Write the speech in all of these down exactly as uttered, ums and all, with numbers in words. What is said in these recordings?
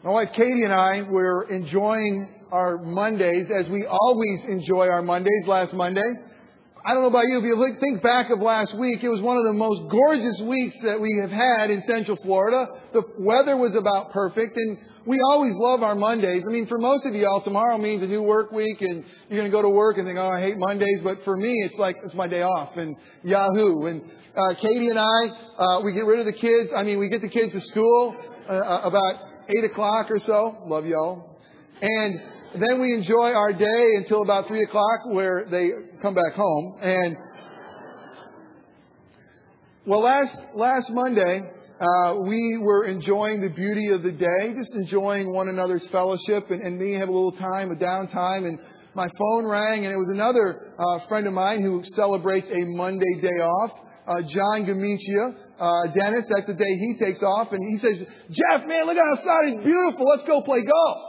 My wife Katie and I were enjoying our Mondays as we always enjoy our Mondays last Monday. I don't know about you, if you think back of last week, it was one of the most gorgeous weeks that we have had in Central Florida. The weather was about perfect, and we always love our Mondays. I mean, for most of y'all, tomorrow means a new work week, and you're going to go to work and think, oh, I hate Mondays. But for me, it's like, it's my day off, and yahoo. And uh, Katie and I, uh, we get rid of the kids. I mean, we get the kids to school uh, about eight o'clock or so. Love y'all. And then we enjoy our day until about three o'clock where they come back home. And, well, last, last Monday, uh, we were enjoying the beauty of the day, just enjoying one another's fellowship and, and me have a little time, a downtime. And my phone rang, and it was another uh, friend of mine who celebrates a Monday day off, uh, John Gamicia. Uh, Dennis, that's the day he takes off. And he says, Jeff, man, look outside. It's beautiful. Let's go play golf.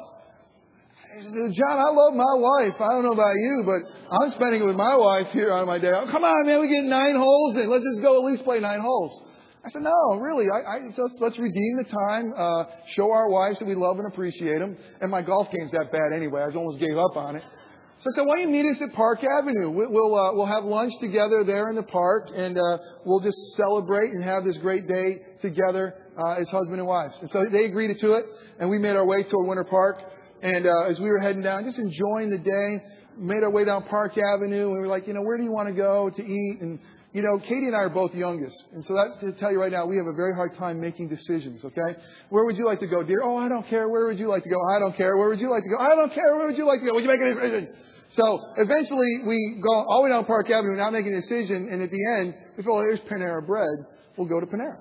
John, I love my wife. I don't know about you, but I'm spending it with my wife here on my day off. Come on, man, we get nine holes in. Let's just go at least play nine holes. I said, no, really. I, I, so let's, let's redeem the time, uh, show our wives that we love and appreciate them. And my golf game's that bad anyway. I almost gave up on it. So I said, why don't you meet us at Park Avenue? We, we'll, uh, we'll have lunch together there in the park, and uh, we'll just celebrate and have this great day together uh, as husband and wives. And so they agreed to it, and we made our way toward Winter Park. And uh, as we were heading down, just enjoying the day, made our way down Park Avenue, and we were like, you know, where do you want to go to eat? And, you know, Katie and I are both youngest. And so that, to tell you right now, we have a very hard time making decisions, okay? Where would you like to go, dear? Oh, I don't care. Where would you like to go? I don't care. Where would you like to go? I don't care. Where would you like to go? Would you make a decision? So eventually we go all the way down Park Avenue, not making a decision. And at the end, we feel, oh, there's Panera Bread. We'll go to Panera.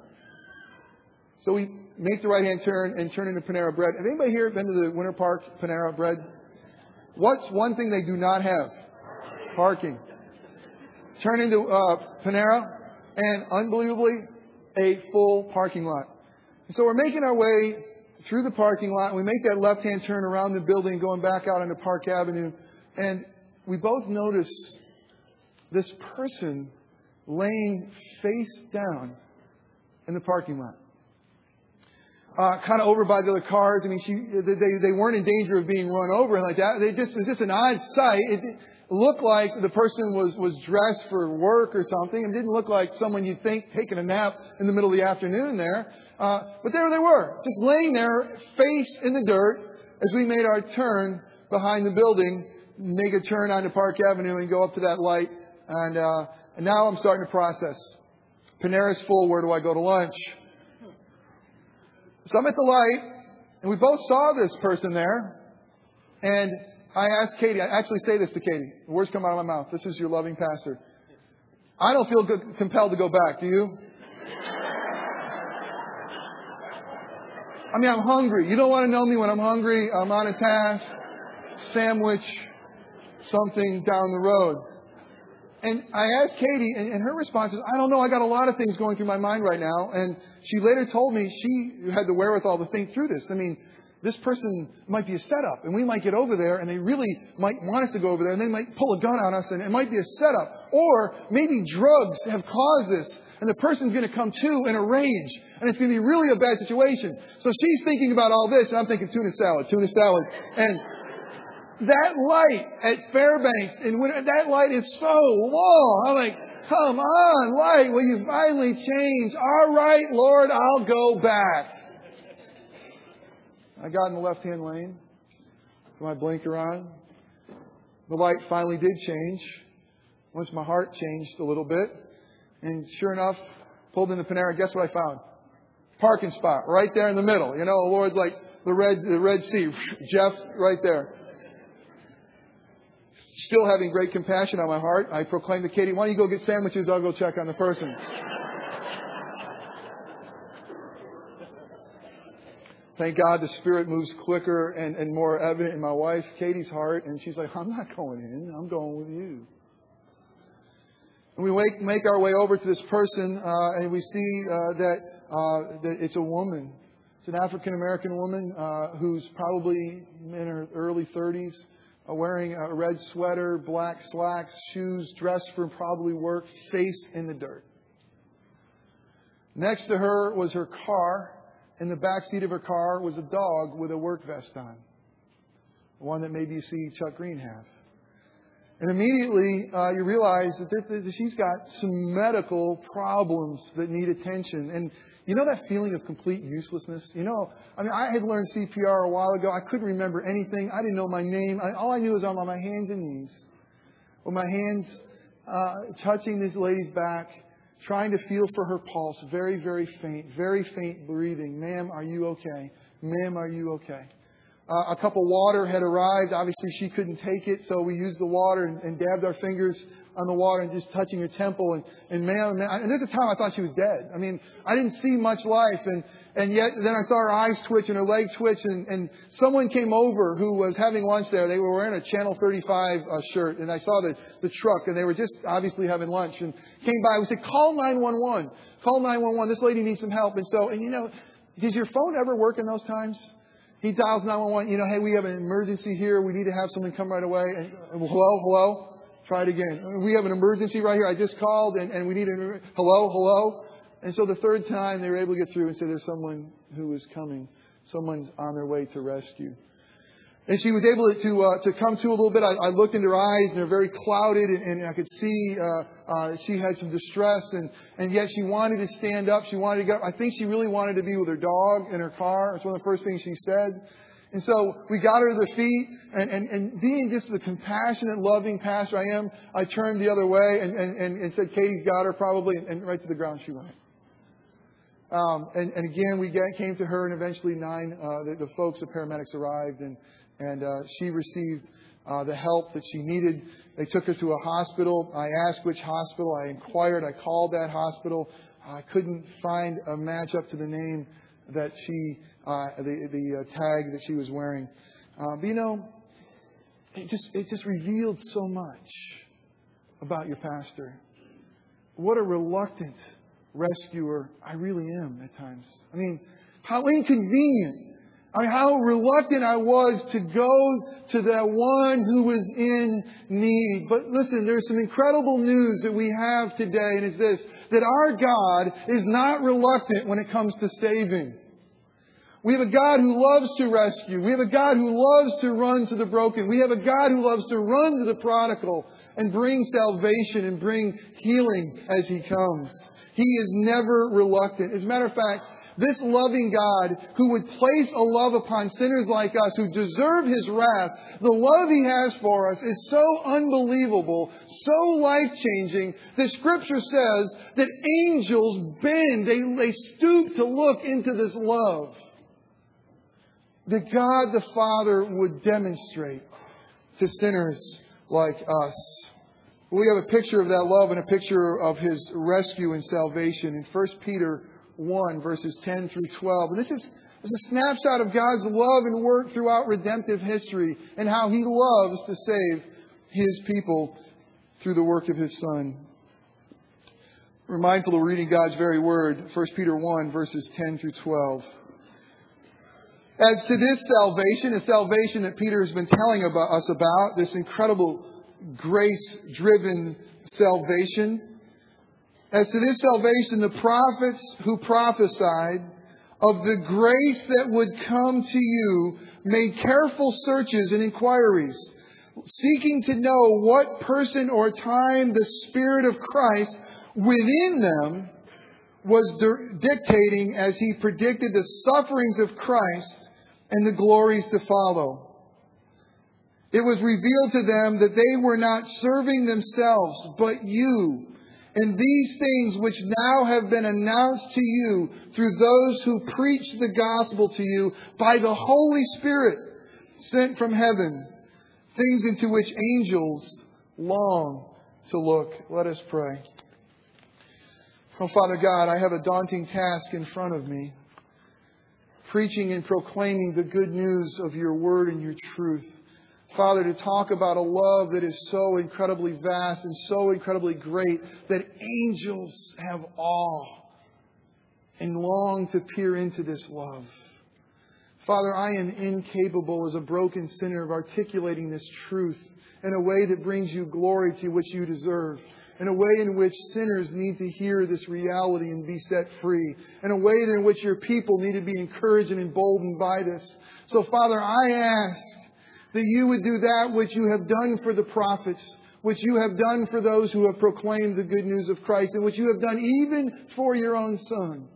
So we make the right-hand turn and turn into Panera Bread. Have anybody here been to the Winter Park Panera Bread? What's one thing they do not have? Parking. Turn into uh, Panera, and unbelievably, a full parking lot. And so we're making our way through the parking lot, and we make that left-hand turn around the building, going back out onto Park Avenue, and we both notice this person laying face down in the parking lot. Uh, kind of over by the other cars. I mean, she, they, they weren't in danger of being run over and like that. They just, it was just an odd sight. It looked like the person was, was dressed for work or something. It didn't look like someone you'd think taking a nap in the middle of the afternoon there. Uh, but there they were, just laying there, face in the dirt, as we made our turn behind the building, make a turn onto Park Avenue and go up to that light. And, uh, and now I'm starting to process. Panera's full. Where do I go to lunch? So I'm at the light, and we both saw this person there. And I asked Katie, I actually say this to Katie. The words come out of my mouth. This is your loving pastor. I don't feel good, compelled to go back. Do you? I mean, I'm hungry. You don't want to know me when I'm hungry. I'm on a task. Sandwich. Something down the road. And I asked Katie, and her response is, I don't know, I got a lot of things going through my mind right now. And she later told me she had the wherewithal to think through this. I mean, this person might be a setup, and we might get over there, and they really might want us to go over there, and they might pull a gun on us, and it might be a setup. Or maybe drugs have caused this, and the person's going to come to in a rage, and it's going to be really a bad situation. So she's thinking about all this, and I'm thinking tuna salad, tuna salad. And that light at Fairbanks, and that light is so long. I'm like, come on, light, will you finally change? All right, Lord, I'll go back. I got in the left-hand lane, put my blinker on. The light finally did change. Once my heart changed a little bit. And sure enough, pulled into Panera. Guess what I found? Parking spot right there in the middle. You know, the Lord's like the Red, the Red Sea. Jeff, right there. Still having great compassion on my heart, I proclaimed to Katie, why don't you go get sandwiches? I'll go check on the person. Thank God the Spirit moves quicker and, and more evident in my wife, Katie's heart. And she's like, I'm not going in. I'm going with you. And we make, make our way over to this person, uh, and we see uh, that, uh, that it's a woman. It's an African-American woman uh, who's probably in her early thirties. Uh, wearing a red sweater, black slacks, shoes, dressed for probably work, face in the dirt. Next to her was her car, in the back seat of her car was a dog with a work vest on. One that maybe you see Chuck Green have. And immediately uh, you realize that, this, that she's got some medical problems that need attention. And you know that feeling of complete uselessness? You know, I mean, I had learned C P R a while ago. I couldn't remember anything. I didn't know my name. I, all I knew was I'm on my hands and knees, with my hands uh, touching this lady's back, trying to feel for her pulse. Very, very faint, very faint breathing. Ma'am, are you okay? Ma'am, are you okay? Uh, a cup of water had arrived. Obviously, she couldn't take it, so we used the water and, and dabbed our fingers on the water and just touching her temple. And, and man, man, and at the time I thought she was dead. I mean, I didn't see much life. And, and yet then I saw her eyes twitch and her leg twitch. And, and someone came over who was having lunch there. They were wearing a Channel thirty-five uh, shirt. And I saw the, the truck, and they were just obviously having lunch. And came by. We said, call nine one one. Call nine one one. This lady needs some help. And so, and you know, does your phone ever work in those times? He dials nine one one. You know, hey, we have an emergency here. We need to have someone come right away. And, and hello, hello. Try it again. We have an emergency right here. I just called and, and we need a hello, hello. And so the third time they were able to get through and say there's someone who is coming. Someone's on their way to rescue. And she was able to uh, to come to a little bit. I, I looked into her eyes and they're very clouded, and, and I could see uh, uh, she had some distress, and, and yet she wanted to stand up. She wanted to get up. I think she really wanted to be with her dog in her car. It's one of the first things she said. And so we got her to the feet, and, and, and being just the compassionate, loving pastor I am, I turned the other way and, and, and, and said, Katie's got her probably, and, and right to the ground she went. Um, and, and again, we get, came to her, and eventually nine, uh, the, the folks, the paramedics arrived, and, and uh, she received uh, the help that she needed. They took her to a hospital. I asked which hospital. I inquired. I called that hospital. I couldn't find a match up to the name that she, uh, the, the uh, tag that she was wearing. Uh, but you know, it just, it just revealed so much about your pastor. What a reluctant rescuer I really am at times. I mean, how inconvenient. I mean, how reluctant I was to go to that one who was in need. But listen, there's some incredible news that we have today, and it's this, that our God is not reluctant when it comes to saving. We have a God who loves to rescue. We have a God who loves to run to the broken. We have a God who loves to run to the prodigal and bring salvation and bring healing as He comes. He is never reluctant. As a matter of fact, this loving God who would place a love upon sinners like us who deserve His wrath, the love He has for us is so unbelievable, so life-changing, the Scripture says that angels bend, they, they stoop to look into this love that God the Father would demonstrate to sinners like us. We have a picture of that love and a picture of His rescue and salvation in First Peter one, verses ten through twelve. And this is, this is a snapshot of God's love and work throughout redemptive history and how He loves to save His people through the work of His Son. We're mindful of reading God's very word, First Peter one, verses ten through twelve. As to this salvation, a salvation that Peter has been telling about us about, this incredible grace-driven salvation. As to this salvation, the prophets who prophesied of the grace that would come to you made careful searches and inquiries, seeking to know what person or time the Spirit of Christ within them was dictating as He predicted the sufferings of Christ and the glories to follow. It was revealed to them that they were not serving themselves, but you, and these things which now have been announced to you through those who preach the gospel to you by the Holy Spirit sent from heaven, things into which angels long to look. Let us pray. Oh, Father God, I have a daunting task in front of me, preaching and proclaiming the good news of your word and your truth. Father, to talk about a love that is so incredibly vast and so incredibly great that angels have awe and long to peer into this love. Father, I am incapable as a broken sinner of articulating this truth in a way that brings you glory to which you deserve. in a way in which sinners need to hear this reality and be set free, in a way in which your people need to be encouraged and emboldened by this. So, Father, I ask that you would do that which you have done for the prophets, which you have done for those who have proclaimed the good news of Christ, and which you have done even for your own Son.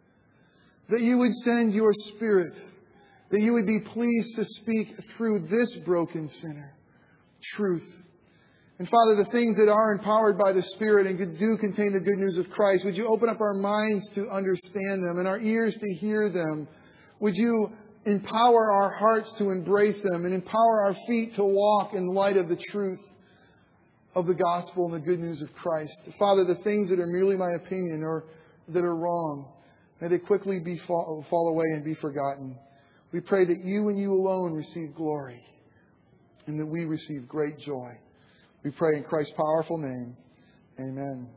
That you would send your Spirit, that you would be pleased to speak through this broken sinner truth. And Father, the things that are empowered by the Spirit and do contain the good news of Christ, would you open up our minds to understand them and our ears to hear them? Would you empower our hearts to embrace them and empower our feet to walk in light of the truth of the gospel and the good news of Christ? Father, the things that are merely my opinion or that are wrong, may they quickly be fall, fall away and be forgotten. We pray that you and you alone receive glory and that we receive great joy. We pray in Christ's powerful name. Amen.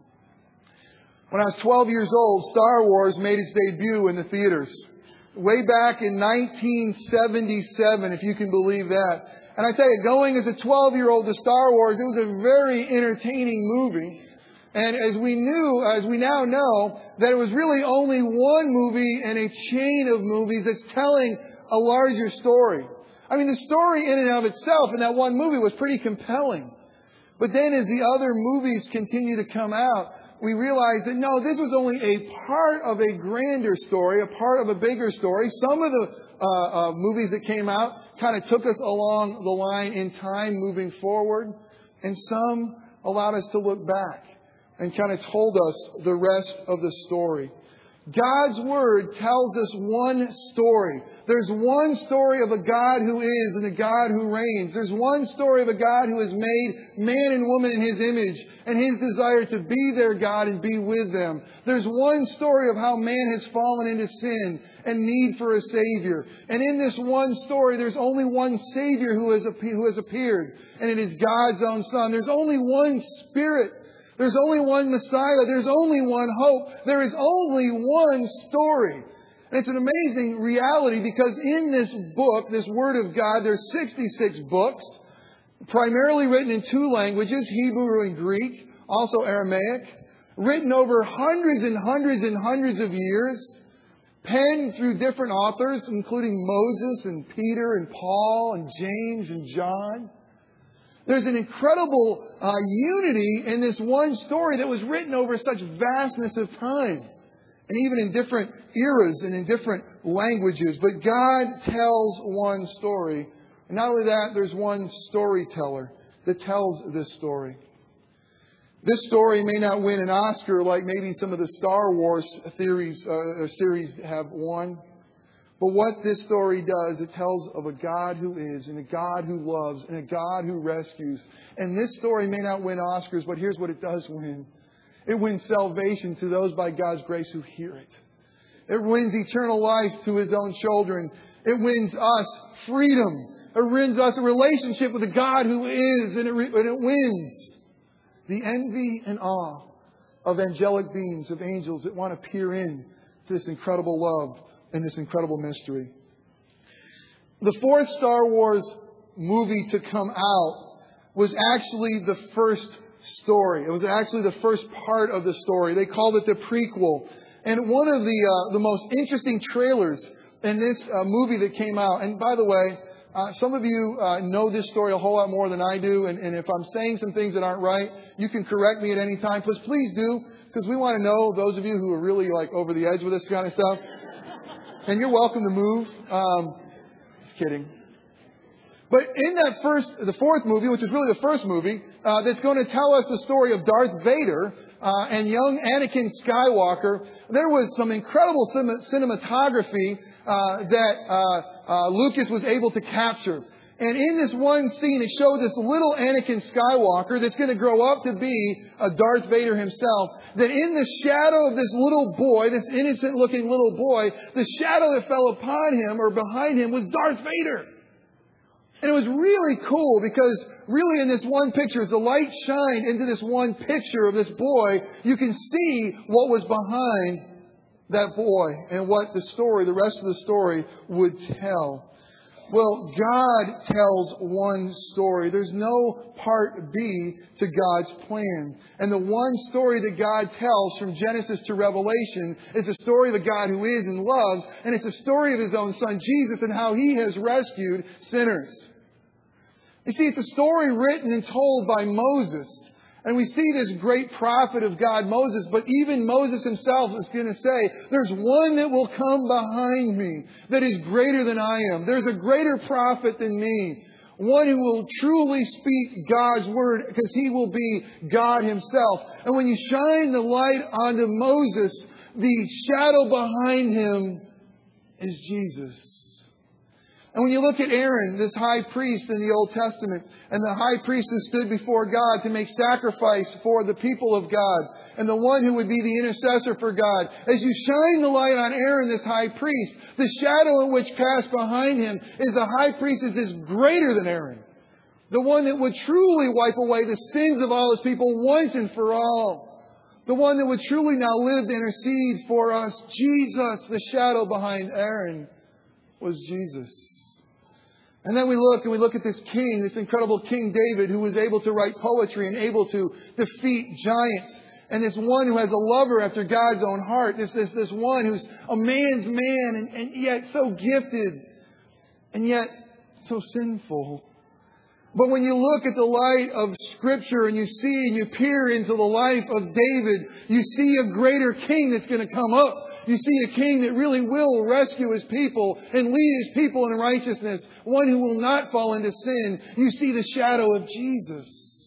When I was twelve years old, Star Wars made its debut in the theaters. Way back in nineteen seventy-seven, if you can believe that. And I tell you, going as a twelve-year-old to Star Wars, it was a very entertaining movie. And as we knew, as we now know, that it was really only one movie in a chain of movies that's telling a larger story. I mean, the story in and of itself in that one movie was pretty compelling. But then as the other movies continue to come out, we realize that no, this was only a part of a grander story, a part of a bigger story. Some of the uh, uh, movies that came out kind of took us along the line in time moving forward. And some allowed us to look back and kind of told us the rest of the story. God's Word tells us one story. There's one story of a God who is and a God who reigns. There's one story of a God who has made man and woman in His image and His desire to be their God and be with them. There's one story of how man has fallen into sin and need for a Savior. And in this one story, there's only one Savior who has, who has appeared, and it is God's own Son. There's only one Spirit. There's only one Messiah. There's only one hope. There is only one story. And it's an amazing reality because in this book, this Word of God, there's sixty-six books, primarily written in two languages, Hebrew and Greek, also Aramaic, written over hundreds and hundreds and hundreds of years, penned through different authors, including Moses and Peter and Paul and James and John. There's an incredible uh, unity in this one story that was written over such vastness of time. And even in different eras and in different languages. But God tells one story. And not only that, there's one storyteller that tells this story. This story may not win an Oscar like maybe some of the Star Wars theories, uh, series have won. But what this story does, it tells of a God who is, and a God who loves, and a God who rescues. And this story may not win Oscars, but here's what it does win. It wins salvation to those by God's grace who hear it. It wins eternal life to His own children. It wins us freedom. It wins us a relationship with a God who is, and it, and it wins the envy and awe of angelic beings, of angels that want to peer in to this incredible love and this incredible mystery. The fourth Star Wars movie to come out was actually the first story. It was actually the first part of the story. They called it the prequel. And one of the uh, the most interesting trailers in this uh, movie that came out, and by the way, uh, some of you uh, know this story a whole lot more than I do, and, and if I'm saying some things that aren't right, you can correct me at any time. Please, please do, because we want to know those of you who are really like over the edge with this kind of stuff. And you're welcome to move. Um, just kidding. But in that first, the fourth movie, which is really the first movie, uh, that's going to tell us the story of Darth Vader uh, and young Anakin Skywalker, there was some incredible cinematography uh, that uh, uh, Lucas was able to capture. And in this one scene, it showed this little Anakin Skywalker that's going to grow up to be a Darth Vader himself. That in the shadow of this little boy, this innocent-looking little boy, the shadow that fell upon him or behind him was Darth Vader. And it was really cool because really in this one picture, as the light shined into this one picture of this boy, you can see what was behind that boy and what the story, the rest of the story would tell. Well, God tells one story. There's no part B to God's plan. And the one story that God tells from Genesis to Revelation is a story of a God who is and loves, and it's a story of His own Son, Jesus, and how He has rescued sinners. You see, it's a story written and told by Moses. And we see this great prophet of God, Moses, but even Moses himself is going to say, there's one that will come behind me that is greater than I am. There's a greater prophet than me. One who will truly speak God's word because He will be God Himself. And when you shine the light onto Moses, the shadow behind him is Jesus. And when you look at Aaron, this high priest in the Old Testament, and the high priest who stood before God to make sacrifice for the people of God, and the one who would be the intercessor for God, as you shine the light on Aaron, this high priest, the shadow in which cast behind him is the high priest is greater than Aaron. The one that would truly wipe away the sins of all His people once and for all. The one that would truly now live to intercede for us. Jesus, the shadow behind Aaron, was Jesus. And then we look and we look at this king, this incredible King David, who was able to write poetry and able to defeat giants. And this one who has a lover after God's own heart. This, this, this one who's a man's man and, and yet so gifted and yet so sinful. But when you look at the light of Scripture and you see and you peer into the life of David, you see a greater king that's going to come up. You see a king that really will rescue His people and lead His people in righteousness. One who will not fall into sin. You see the shadow of Jesus.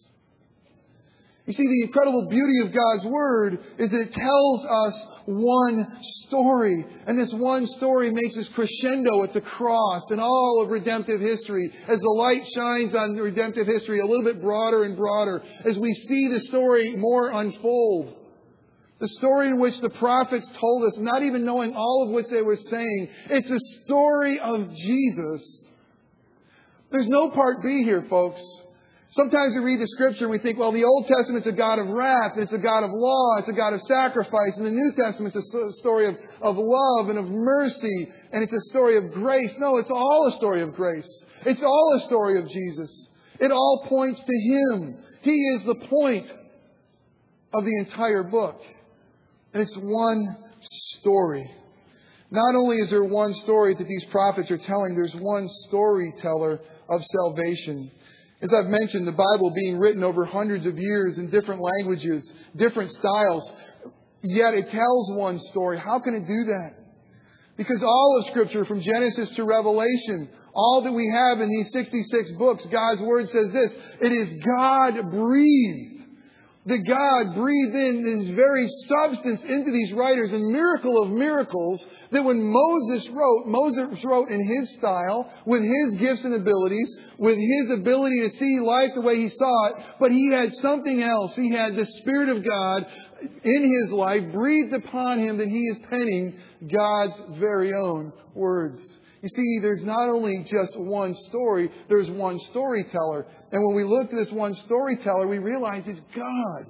You see, the incredible beauty of God's Word is that it tells us one story. And this one story makes us crescendo at the cross and all of redemptive history. As the light shines on redemptive history a little bit broader and broader. As we see the story more unfold. The story in which the prophets told us, not even knowing all of what they were saying. It's a story of Jesus. There's no part B here, folks. Sometimes we read the Scripture and we think, well, the Old Testament's a God of wrath, it's a God of law, it's a God of sacrifice. And the New Testament's a story of, of love and of mercy, and it's a story of grace. No, it's all a story of grace. It's all a story of Jesus. It all points to Him. He is the point of the entire book. And it's one story. Not only is there one story that these prophets are telling, there's one storyteller of salvation. As I've mentioned, the Bible being written over hundreds of years in different languages, different styles, yet it tells one story. How can it do that? Because all of Scripture, from Genesis to Revelation, all that we have in these sixty-six books, God's Word says this, it is God-breathed. That God breathed in His very substance into these writers, and miracle of miracles, that when Moses wrote, Moses wrote in his style, with his gifts and abilities, with his ability to see life the way he saw it, but he had something else. He had the Spirit of God in his life, breathed upon him, that he is penning God's very own words. You see, there's not only just one story, there's one storyteller. And when we look at this one storyteller, we realize it's God.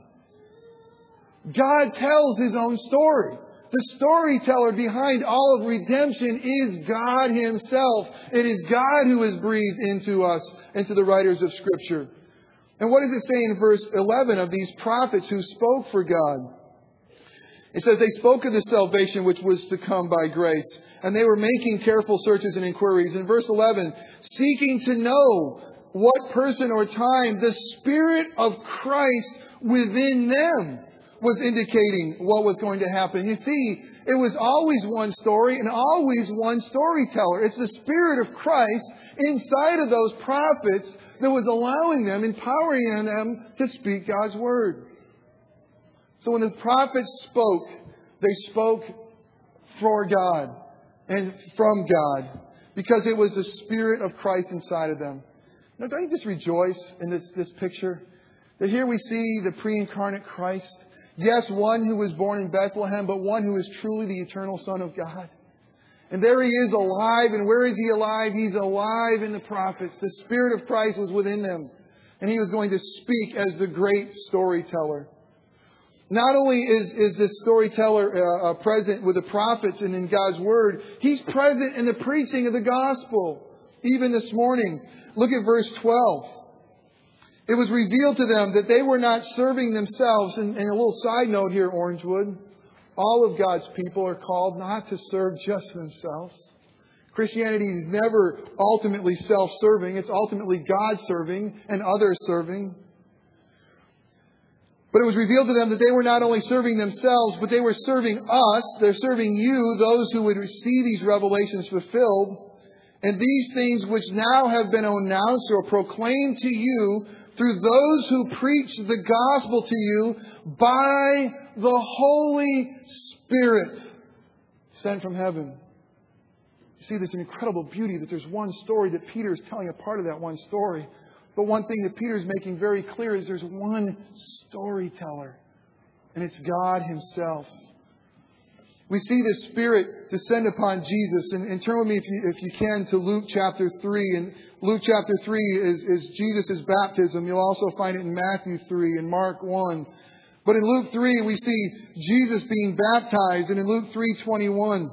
God tells His own story. The storyteller behind all of redemption is God Himself. It is God who has breathed into us, into the writers of Scripture. And what does it say in verse eleven of these prophets who spoke for God? It says they spoke of the salvation which was to come by grace. And they were making careful searches and inquiries. In verse eleven, seeking to know what person or time the Spirit of Christ within them was indicating what was going to happen. You see, it was always one story and always one storyteller. It's the Spirit of Christ inside of those prophets that was allowing them, empowering them to speak God's Word. So when the prophets spoke, they spoke for God. And from God. Because it was the Spirit of Christ inside of them. Now, don't you just rejoice in this, this picture? That here we see the pre-incarnate Christ. Yes, one who was born in Bethlehem, but one who is truly the eternal Son of God. And there He is alive. And where is He alive? He's alive in the prophets. The Spirit of Christ was within them. And He was going to speak as the great storyteller. Not only is, is this storyteller uh, uh, present with the prophets and in God's Word, He's present in the preaching of the gospel. even this morning. Look at verse twelve. It was revealed to them that they were not serving themselves. And, and a little side note here, Orangewood. All of God's people are called not to serve just themselves. Christianity is never ultimately self-serving. It's ultimately God-serving and others-serving. But it was revealed to them that they were not only serving themselves, but they were serving us. They're serving you, those who would see these revelations fulfilled. And these things which now have been announced or proclaimed to you through those who preach the gospel to you by the Holy Spirit sent from heaven. You see, there's an incredible beauty that there's one story that Peter is telling a part of that one story. But one thing that Peter is making very clear is there's one storyteller. And it's God Himself. We see the Spirit descend upon Jesus. And, and turn with me, if you, if you can, to Luke chapter three. And Luke chapter three is, is Jesus' baptism. You'll also find it in Matthew three and Mark one. But in Luke three, we see Jesus being baptized. And in Luke three twenty-one,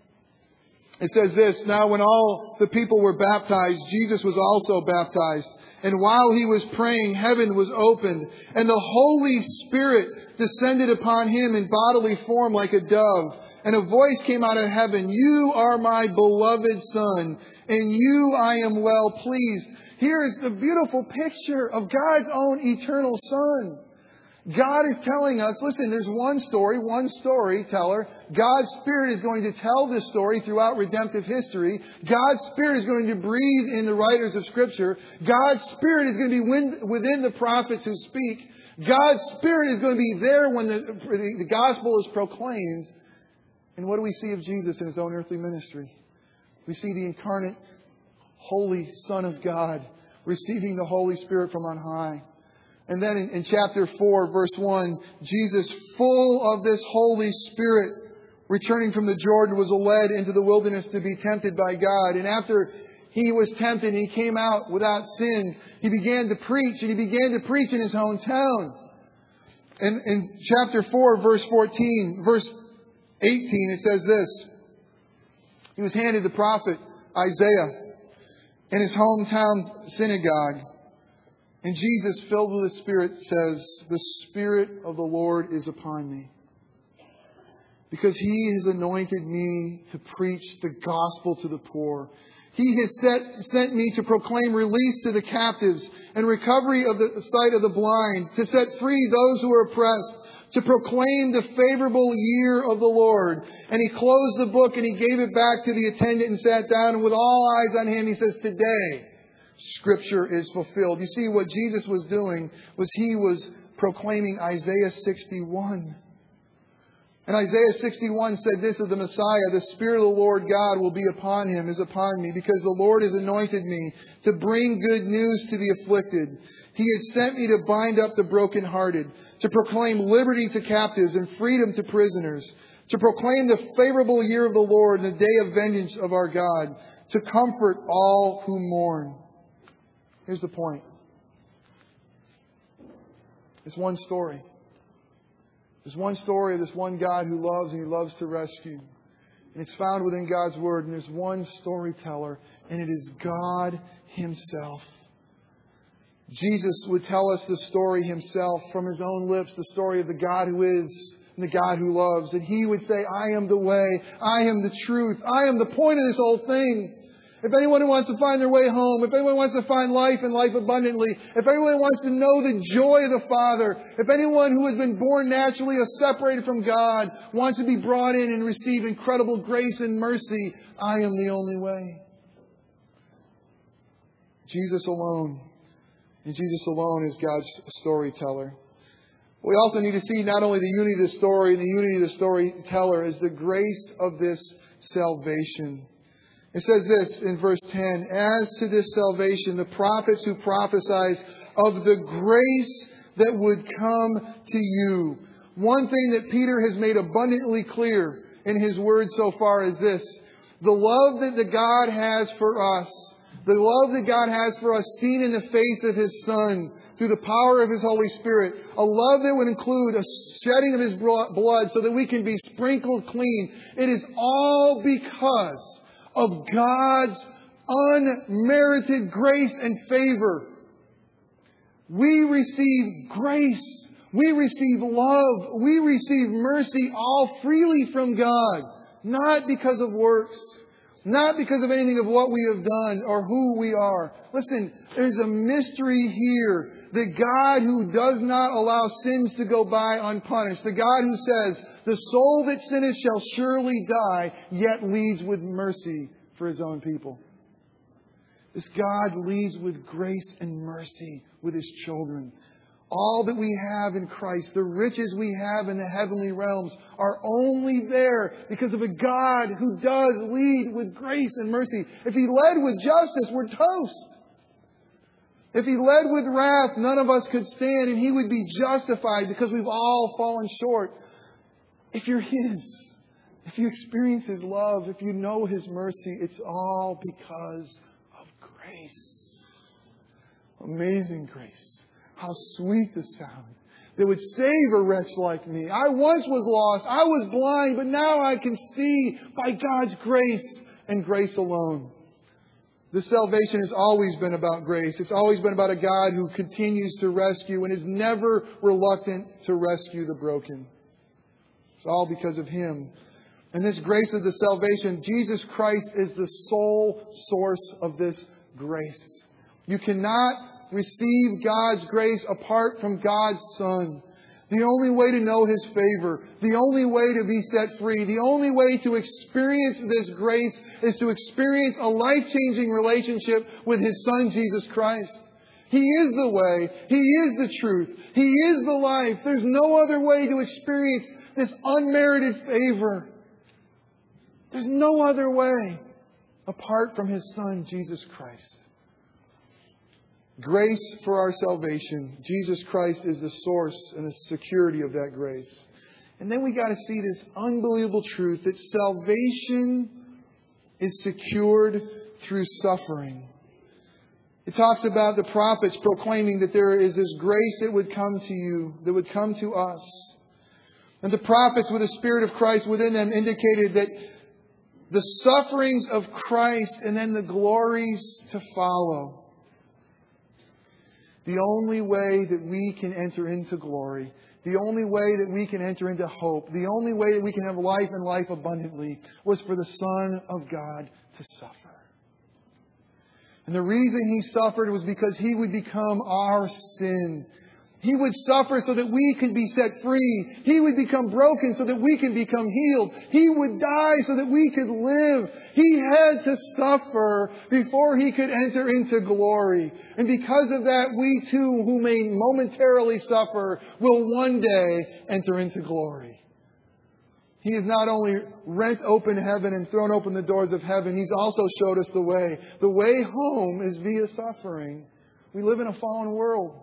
it says this, "Now when all the people were baptized, Jesus was also baptized. And while He was praying, heaven was opened, and the Holy Spirit descended upon Him in bodily form like a dove. And a voice came out of heaven, 'You are my beloved Son, and you I am well pleased.'" Here is the beautiful picture of God's own eternal Son. God is telling us, listen, there's one story, one storyteller. God's Spirit is going to tell this story throughout redemptive history. God's Spirit is going to breathe in the writers of Scripture. God's Spirit is going to be within the prophets who speak. God's Spirit is going to be there when the, the gospel is proclaimed. And what do we see of Jesus in His own earthly ministry? We see the incarnate, holy Son of God receiving the Holy Spirit from on high. And then in, in chapter four, verse one, Jesus, full of this Holy Spirit, returning from the Jordan, was led into the wilderness to be tempted by God. And after He was tempted and He came out without sin, He began to preach, and He began to preach in His hometown. And in chapter four, verse fourteen, verse eighteen, it says this. He was handed the prophet Isaiah in his hometown synagogue. And Jesus, filled with the Spirit, says, "The Spirit of the Lord is upon me, because He has anointed me to preach the gospel to the poor. He has set, sent me to proclaim release to the captives and recovery of the sight of the blind, to set free those who are oppressed, to proclaim the favorable year of the Lord." And He closed the book and He gave it back to the attendant and sat down. And with all eyes on Him, He says, "Today, Scripture is fulfilled." You see, what Jesus was doing was He was proclaiming Isaiah sixty-one. And Isaiah sixty-one said this of the Messiah, "The Spirit of the Lord God will be upon Him, is upon me, because the Lord has anointed me to bring good news to the afflicted. He has sent me to bind up the brokenhearted, to proclaim liberty to captives and freedom to prisoners, to proclaim the favorable year of the Lord and the day of vengeance of our God, to comfort all who mourn." Here's the point. It's one story. There's one story of this one God who loves and He loves to rescue. And it's found within God's Word. And there's one storyteller, and it is God Himself. Jesus would tell us the story Himself from His own lips, the story of the God who is and the God who loves. And He would say, "I am the way, I am the truth, I am the point of this whole thing. If anyone who wants to find their way home, if anyone wants to find life and life abundantly, if anyone wants to know the joy of the Father, if anyone who has been born naturally or separated from God wants to be brought in and receive incredible grace and mercy, I am the only way." Jesus alone. And Jesus alone is God's storyteller. We also need to see not only the unity of the story and the unity of the storyteller is the grace of this salvation. It says this in verse ten, "As to this salvation, the prophets who prophesied of the grace that would come to you." One thing that Peter has made abundantly clear in his words so far is this. The love that the God has for us, the love that God has for us seen in the face of His Son through the power of His Holy Spirit, a love that would include a shedding of His blood so that we can be sprinkled clean. It is all because of God's unmerited grace and favor. We receive grace. We receive love. We receive mercy all freely from God. Not because of works. Not because of anything of what we have done or who we are. Listen, there's a mystery here. The God who does not allow sins to go by unpunished. The God who says, the soul that sinneth shall surely die, yet leads with mercy for His own people. This God leads with grace and mercy with His children. All that we have in Christ, the riches we have in the heavenly realms, are only there because of a God who does lead with grace and mercy. If He led with justice, we're toast. If He led with wrath, none of us could stand and He would be justified because we've all fallen short. If you're His, if you experience His love, if you know His mercy, it's all because of grace. Amazing grace. How sweet the sound that would save a wretch like me. I once was lost. I was blind, but now I can see by God's grace and grace alone. This salvation has always been about grace. It's always been about a God who continues to rescue and is never reluctant to rescue the broken. It's all because of Him. And this grace of the salvation, Jesus Christ is the sole source of this grace. You cannot receive God's grace apart from God's Son. The only way to know His favor, the only way to be set free, the only way to experience this grace is to experience a life-changing relationship with His Son, Jesus Christ. He is the way. He is the truth. He is the life. There's no other way to experience this unmerited favor. There's no other way apart from His Son, Jesus Christ. Grace for our salvation. Jesus Christ is the source and the security of that grace. And then we got to see this unbelievable truth that salvation is secured through suffering. It talks about the prophets proclaiming that there is this grace that would come to you, that would come to us. And the prophets with the Spirit of Christ within them indicated that the sufferings of Christ and then the glories to follow. The only way that we can enter into glory, the only way that we can enter into hope, the only way that we can have life and life abundantly was for the Son of God to suffer. And the reason He suffered was because He would become our sin. He would suffer so that we can be set free. He would become broken so that we can become healed. He would die so that we could live. He had to suffer before He could enter into glory. And because of that, we too, who may momentarily suffer, will one day enter into glory. He has not only rent open heaven and thrown open the doors of heaven, He's also showed us the way. The way home is via suffering. We live in a fallen world.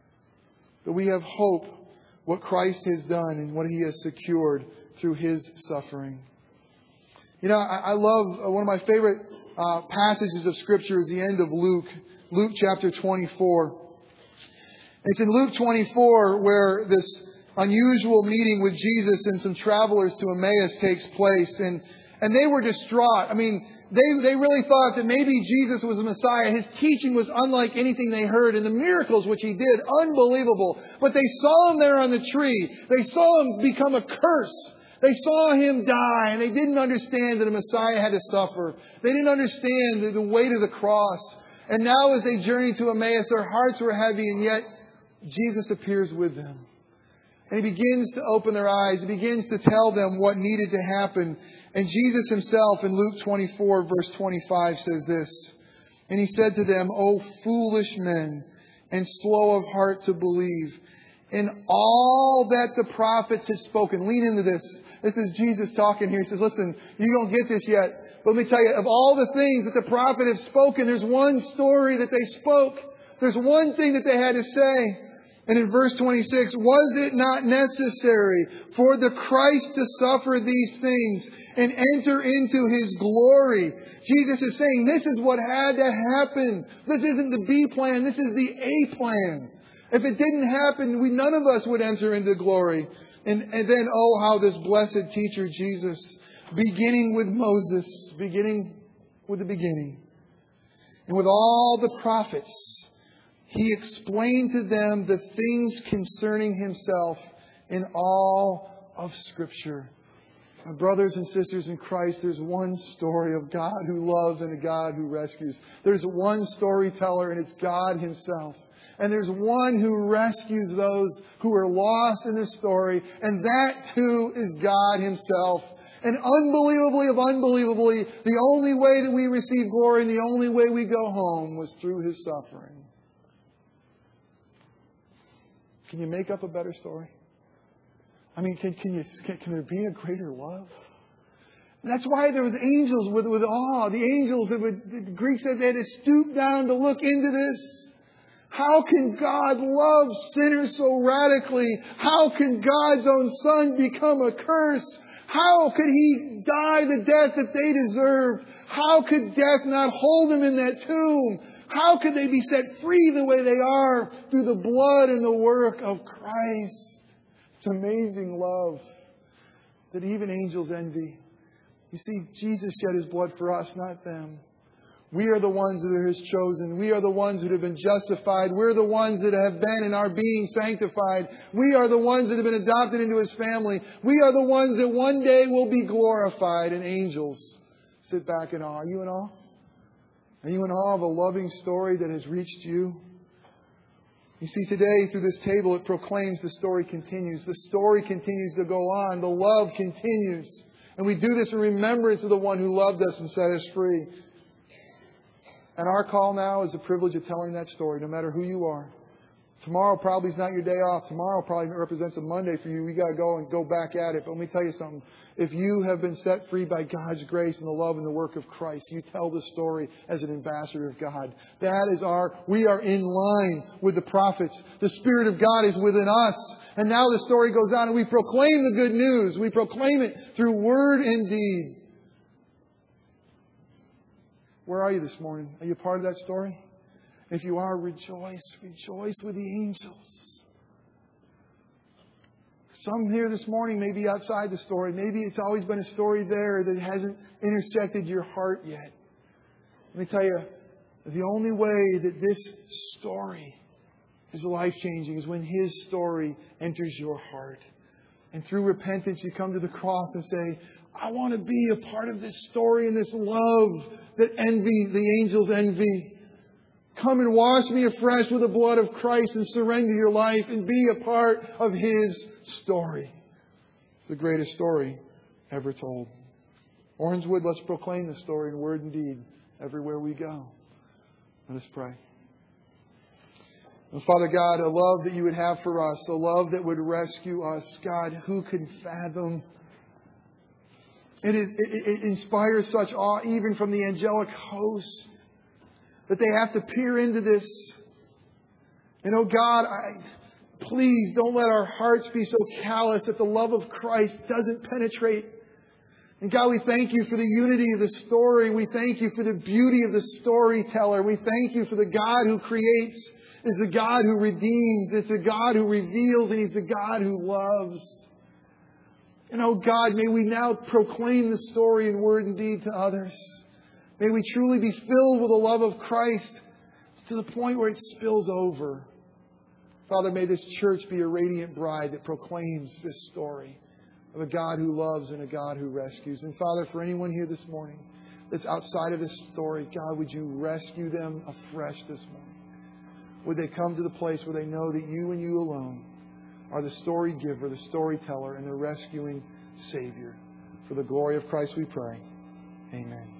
But we have hope, what Christ has done and what He has secured through His suffering. You know, I, I love, uh, one of my favorite uh, passages of Scripture is the end of Luke, Luke chapter twenty-four. It's in Luke twenty-four where this unusual meeting with Jesus and some travelers to Emmaus takes place. And, and they were distraught. I mean, They, they really thought that maybe Jesus was the Messiah. His teaching was unlike anything they heard. And the miracles which He did, unbelievable. But they saw Him there on the tree. They saw Him become a curse. They saw Him die. And they didn't understand that a Messiah had to suffer. They didn't understand the, the weight of the cross. And now as they journey to Emmaus, their hearts were heavy. And yet Jesus appears with them. And He begins to open their eyes. He begins to tell them what needed to happen. And Jesus Himself in Luke twenty-four verse twenty-five says this. And He said to them, O foolish men, and slow of heart to believe in all that the prophets had spoken. Lean into this. This is Jesus talking here. He says, listen, you don't get this yet. But let me tell you, of all the things that the prophet have spoken, there's one story that they spoke. There's one thing that they had to say. And in verse twenty-six, was it not necessary for the Christ to suffer these things and enter into His glory? Jesus is saying this is what had to happen. This isn't the B plan. This is the A plan. If it didn't happen, we none of us would enter into glory. And, and then, oh, how this blessed teacher Jesus, beginning with Moses, beginning with the beginning, And with all the prophets, He explained to them the things concerning Himself in all of Scripture. My brothers and sisters in Christ, there's one story of God who loves and a God who rescues. There's one storyteller, and it's God Himself. And there's one who rescues those who are lost in this story, and that too is God Himself. And unbelievably of unbelievably, the only way that we receive glory and the only way we go home was through His suffering. Can you make up a better story? I mean, can, can, you, can, can there be a greater love? And that's why there was angels with, with awe. The angels, that would, the Greek said they had to stoop down to look into this. How can God love sinners so radically? How can God's own Son become a curse? How could He die the death that they deserved? How could death not hold Him in that tomb? How could they be set free the way they are through the blood and the work of Christ? It's amazing love that even angels envy. You see, Jesus shed His blood for us, not them. We are the ones that are His chosen. We are the ones that have been justified. We're the ones that have been and are being sanctified. We are the ones that have been adopted into His family. We are the ones that one day will be glorified, and angels sit back in awe. Are you in awe? Are you in awe of a loving story that has reached you? You see, today through this table it proclaims the story continues. The story continues to go on. The love continues. And we do this in remembrance of the one who loved us and set us free. And our call now is the privilege of telling that story, no matter who you are. Tomorrow probably is not your day off. Tomorrow probably represents a Monday for you. We got to go and go back at it. But let me tell you something. If you have been set free by God's grace and the love and the work of Christ, you tell the story as an ambassador of God. That is our, we are in line with the prophets. The Spirit of God is within us. And now the story goes on and we proclaim the good news. We proclaim it through word and deed. Where are you this morning? Are you a part of that story? If you are, rejoice. Rejoice with the angels. Some here this morning may be outside the story. Maybe it's always been a story there that hasn't intersected your heart yet. Let me tell you, the only way that this story is life-changing is when His story enters your heart. And through repentance, you come to the cross and say, I want to be a part of this story and this love that envy, the angels envy. Come and wash me afresh with the blood of Christ and surrender your life and be a part of His story. It's the greatest story ever told. Orangewood, let's proclaim the story in word and deed everywhere we go. Let us pray. And Father God, a love that You would have for us, a love that would rescue us. God, who can fathom? It, is, it, it inspires such awe even from the angelic host that they have to peer into this. And oh God, I, please don't let our hearts be so callous that the love of Christ doesn't penetrate. And God, we thank You for the unity of the story. We thank You for the beauty of the storyteller. We thank You for the God who creates, is the God who redeems. It's the God who reveals, and He's the God who loves. And oh God, may we now proclaim the story in word and deed to others. May we truly be filled with the love of Christ to the point where it spills over. Father, may this church be a radiant bride that proclaims this story of a God who loves and a God who rescues. And Father, for anyone here this morning that's outside of this story, God, would You rescue them afresh this morning? Would they come to the place where they know that You and You alone are the story giver, the storyteller, and the rescuing Savior. For the glory of Christ we pray. Amen.